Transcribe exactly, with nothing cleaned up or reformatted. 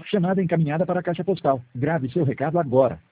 Chamada encaminhada para a caixa postal. Grave seu recado agora.